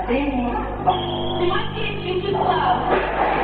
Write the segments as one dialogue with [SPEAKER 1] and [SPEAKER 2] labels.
[SPEAKER 1] рождения. Тимофей Вячеслав.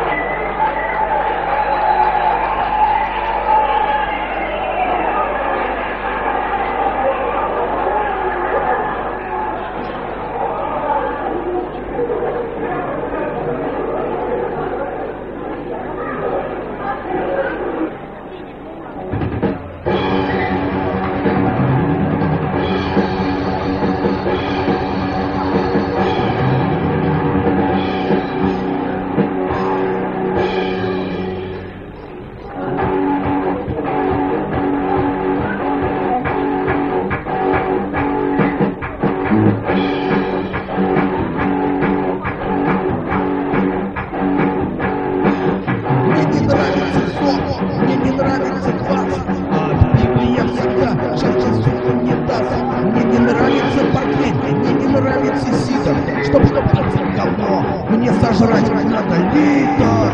[SPEAKER 2] Чтоб говно, мне сожрать надо литр.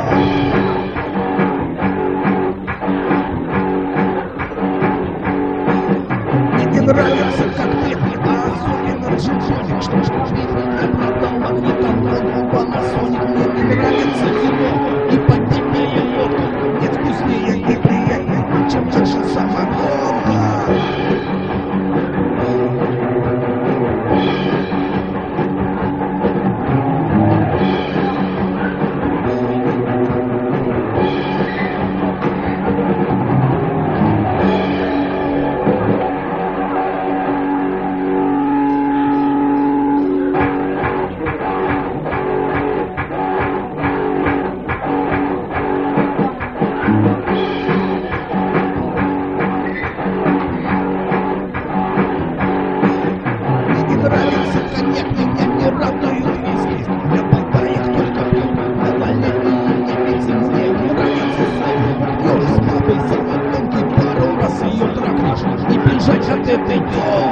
[SPEAKER 2] Мне не нравится коктейль, особенно джинжоник. Что пить магнитофон, панасоник. Мне не нравится кино и поддельная водка. Нет вкуснее и приятнее, чем наша самогонка. И бежать от этой